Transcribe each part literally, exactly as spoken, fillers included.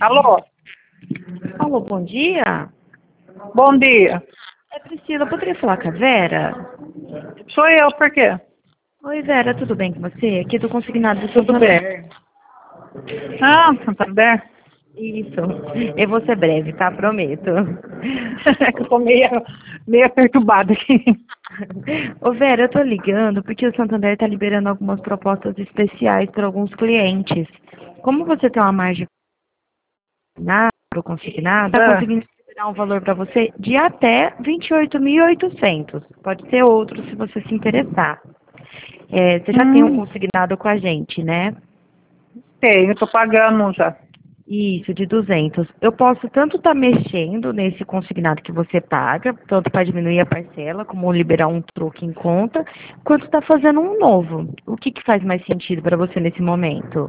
Alô? Alô, bom dia. Bom dia. É Priscila, poderia falar com a Vera? Sou eu, por quê? Oi, Vera, tudo bem com você? Aqui do Consignado do Tudo Santander. Ah, Santander? Isso. Eu vou ser breve, tá? Prometo. É que eu tô meio, meio perturbada aqui. Ô, Vera, eu tô ligando porque o Santander tá liberando algumas propostas especiais para alguns clientes. Como você tem uma margem para o consignado, tá Ah, conseguindo liberar um valor para você de até vinte e oito mil e oitocentos. Pode ser outro se você se interessar. É, você já tem um hum, consignado com a gente, né? tenho, tô pagando já. Isso, de duzentos. Eu posso tanto estar mexendo nesse consignado que você paga, tanto para diminuir a parcela, como liberar um troco em conta, quanto estar fazendo um novo. O que, que faz mais sentido para você nesse momento?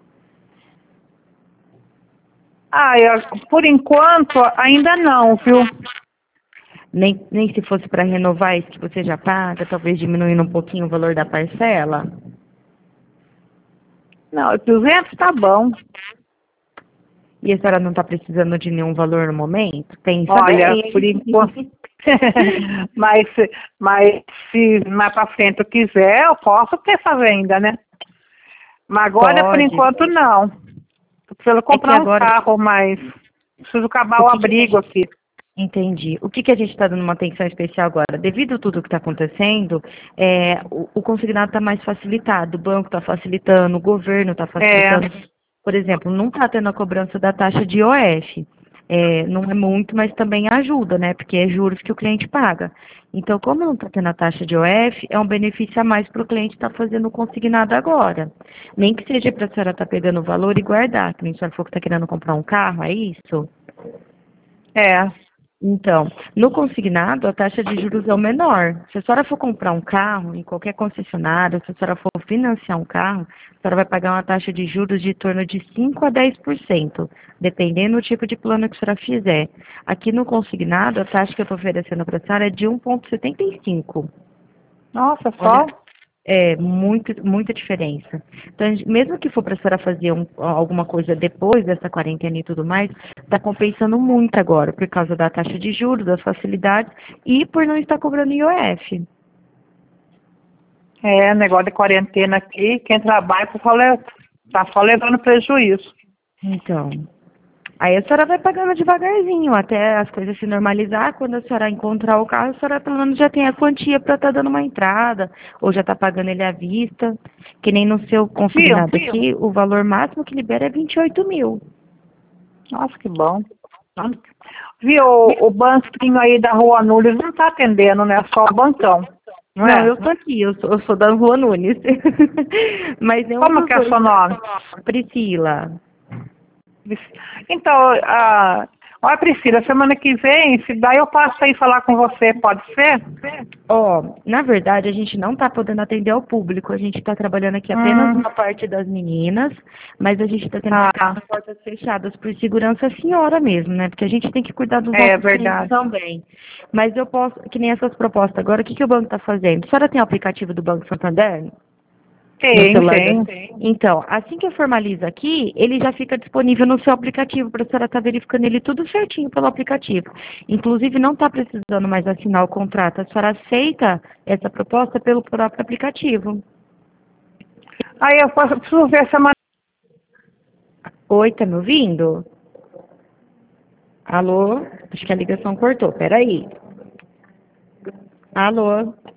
Ah, eu, por enquanto, ainda não, viu? Nem, nem se fosse para renovar esse que você já paga, talvez diminuindo um pouquinho o valor da parcela? Não, duzentos tá bom. E a senhora não está precisando de nenhum valor no momento? Pensa Olha, por bem. enquanto. mas, mas se mais pra frente eu quiser, eu posso ter essa venda, né? Mas agora, por Pode. enquanto, não. Tô precisando É que comprar um agora, carro, mas preciso acabar o o que, que a abrigo gente aqui. Entendi. O que, que a gente está dando uma atenção especial agora? Devido a tudo que está acontecendo, é, o, o consignado está mais facilitado, o banco está facilitando, o governo está É, facilitando. Por exemplo, não está tendo a cobrança da taxa de I O F. É, não é muito, mas também ajuda, né? Porque é juros que o cliente paga. Então, como não está tendo a taxa de I O F, é um benefício a mais para o cliente estar fazendo o consignado agora. Nem que seja para a senhora estar pegando o valor e guardar. Que nem a senhora falou que está querendo comprar um carro, é isso? é. Então, no consignado, a taxa de juros é o menor. Se a senhora for comprar um carro em qualquer concessionária, se a senhora for financiar um carro, a senhora vai pagar uma taxa de juros de torno de cinco a dez por cento, dependendo do tipo de plano que a senhora fizer. Aqui no consignado, a taxa que eu estou oferecendo para a senhora é de um vírgula setenta e cinco. Nossa, Olha, só? é muito, muita diferença. Então, mesmo que for para a senhora fazer um- alguma coisa depois dessa quarentena e tudo mais, está compensando muito agora, por causa da taxa de juros, das facilidades e por não estar cobrando I O F. É, negócio de quarentena aqui, quem trabalha tá só, le- tá só levando prejuízo. Então, aí a senhora vai pagando devagarzinho, até as coisas se normalizar. Quando a senhora encontrar o carro, a senhora pelo menos já tem a quantia para estar dando uma entrada, ou já está pagando ele à vista. Que nem no seu Viu? consignado aqui, o valor máximo que libera é vinte e oito mil. Nossa, que bom. Viu, o, o banquinho aí da Rua Nunes não tá atendendo, né? Só o bancão, não Não, é? eu tô aqui, eu sou, eu sou da Rua Nunes. Mas nenhum Como dos que é o dois. seu nome? Priscila. Então, a, olha, Priscila, semana que vem, se daí eu passo aí falar com você, pode ser? Ó, na verdade, a gente não tá podendo atender ao público. A gente tá trabalhando aqui apenas Hum, uma parte das meninas, mas a gente tá tendo que ficar ah, com as portas fechadas por segurança senhora mesmo, né? Porque a gente tem que cuidar dos é nossos clientes verdade. também. Mas eu posso, que nem essas propostas agora, o que, que o banco tá fazendo? A senhora tem o aplicativo do Banco Santander? No Tem, celular da... tem. Então, assim que eu formalizo aqui, ele já fica disponível no seu aplicativo para a senhora estar verificando ele tudo certinho pelo aplicativo. Inclusive, não está precisando mais assinar o contrato. A senhora aceita essa proposta pelo próprio aplicativo. Aí eu posso, preciso ver semana. Oi, tá me ouvindo? Alô? Acho que a ligação cortou. Peraí. Alô?